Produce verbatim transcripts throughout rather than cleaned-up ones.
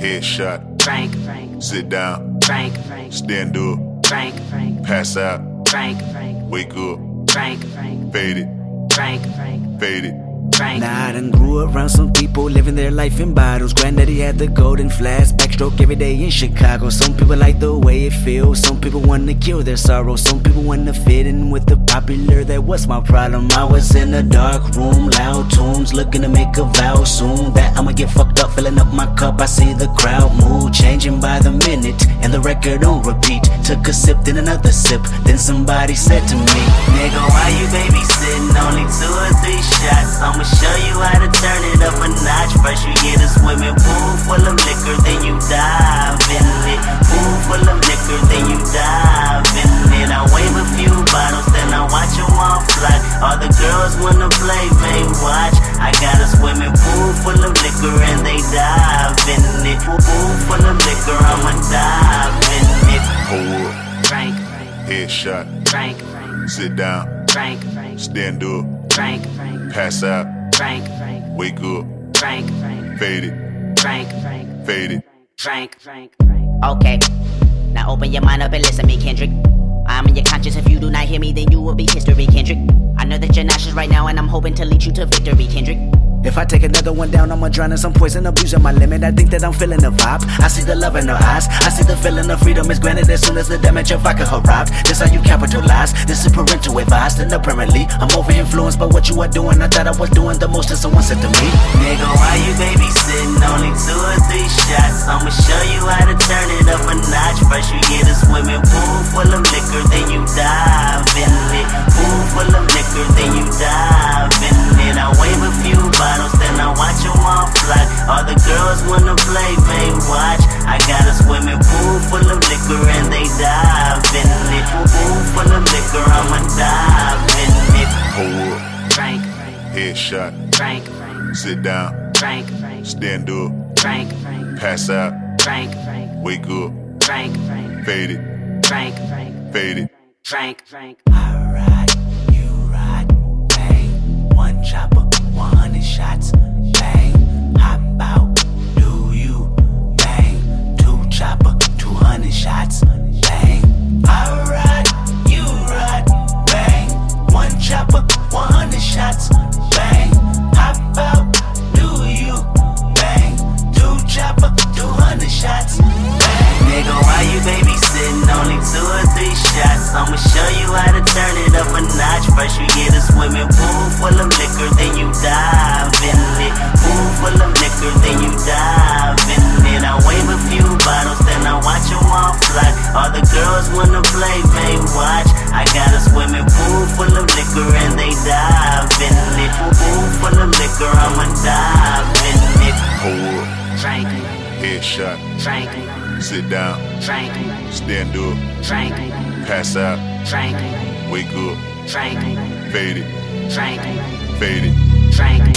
Headshot. Frank, Frank. Sit down. Frank, Frank. Stand up. Frank, Frank. Pass out. Frank, Frank. Wake up. Frank, Frank. Fade it. Frank, Frank. Fade it. Frank. Now I done grew around some people living their life in bottles. Granddaddy had the golden flask, backstroke every day in Chicago. Some people like the way it feels, some people wanna kill their sorrow. Some people wanna fit in with the popular, that was my problem. I was in a dark room, loud tunes, looking to make a vow soon that I'ma get fucked up, filling up my cup. I see the crowd mood changing by the minute, and the record on repeat. Took a sip, then another sip, then somebody said to me, nigga, why you babysitting? Only two or three shots, I'ma show you how to turn it up a notch. First you get a swimming pool full of liquor, then you dive in it. Pool full of liquor, then you dive in it. I wave a few bottles, then I watch them all fly. All the girls wanna play, man, watch. I got a swimming pool full of liquor and they dive in it. Pool full of liquor, I'ma dive in it. Hold up. Frank, Frank. Headshot. Frank, Frank. Sit down. Frank, Frank. Stand up. Frank, Frank. Pass out. Frank, Frank. Wake up. Frank, Frank. Fade it. Frank, Frank. Fade it. Frank, Frank, Frank. Okay, now open your mind up and listen to me, Kendrick. I'm in your conscience. If you do not hear me, then you will be history, Kendrick. I know that you're nauseous right now, and I'm hoping to lead you to victory, Kendrick. If I take another one down, I'ma drown in some poison, abusing my limit. I think that I'm feeling the vibe. I see the love in her eyes. I see the feeling of freedom is granted as soon as the damage of vodka arrived. This how you capitalize. This is parental advice. And apparently, I'm over influenced by what you are doing. I thought I was doing the most, and someone said to me, nigga, why you babysitting? Only two or three shots. I'ma show you how to turn it up a notch. First you get a swimming pool full of liquor, then you dive in it. Pool full of liquor, then you dive in it. I wave a few bottles, then I watch them all fly. All the girls wanna play, man, watch. I got a swimming pool full of liquor and they dive in it. Pool full of liquor, I'ma dive in it. Hold up. Frank, Frank. Headshot. Frank, Frank. Sit down. Frank, Frank. Stand up. Frank, Frank. Pass out. Frank, Frank. Wake up. Frank, Frank. Fade it. Frank, Frank. Fade it. Frank, Frank. I ride, you ride, bang. One chopper, one hundred shots, bang. Hop out, do you, bang. Two chopper, two hundred shots, bang. I ride, you ride, bang. One chopper, one hundred shots, bang. Hop out, do you, bang. Two chopper, two hundred shots, bang. Nigga, why you babysitting? Only two or three shots. I'ma show you how to turn it up a notch. First you get a swimming pool full of liquor, then you dive in it. Pool full of liquor, then you dive in it. I wave a few bottles, then I watch them all fly. All the girls wanna play, man, watch. I got a swimming pool full of liquor and they dive in it. Pool full of liquor, I'ma dive in it. Hold up. Frank, Headshot. Frank. Sit down. Frank, Stand up. Frank. Pass out. Frank, Wake up. Frank. Fade it. Frank, Fade it. Frank.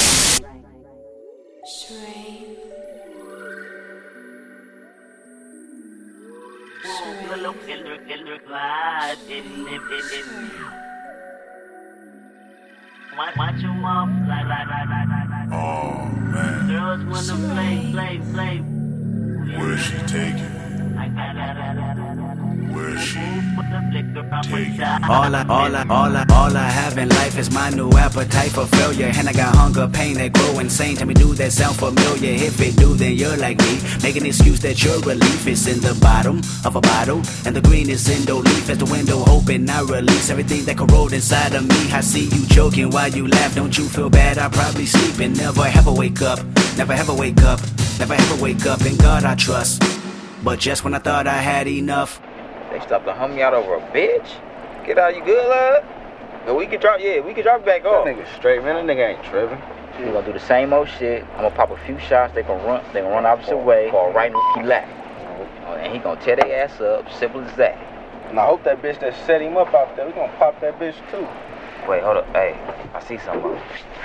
Watch them all fly, fly, fly, fly, fly, fly. Oh man. Girls wanna play, play, play. Where's she taking? Where's she taking? All I, all I, all I, all I have in life is my new appetite for failure. And I got hunger, pain that grow insane. Tell me, do that sound familiar? If it do, then you're like me. Make an excuse that your relief is in the bottom of a bottle, and the green is in the leaf. As the window open, I release everything that corrode inside of me. I see you joking while you laugh. Don't you feel bad? I probably sleep and never ever wake up. Never ever wake up. Never ever wake up. In God I trust. But just when I thought I had enough, they stopped to hum me out over a bitch. Get out, you good, lad? No, we can drop, yeah, we can drop it back off. That nigga straight, man. That nigga ain't tripping. We gonna do the same old shit. I'm gonna pop a few shots. They gonna run. They gonna run opposite way. Fall right in the lap. And he gonna tear their ass up. Simple as that. And I hope that bitch that set him up out there, we gonna pop that bitch too. Wait, hold up. Hey, I see something.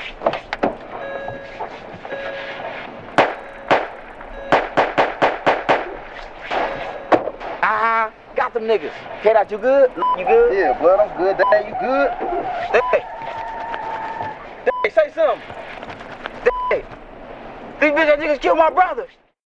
Ah, got them niggas. K-Dot, you good? You good? Yeah, blood, I'm good. Dad, you good? Hey, hey, say something. Hey, these bitch niggas killed my brother.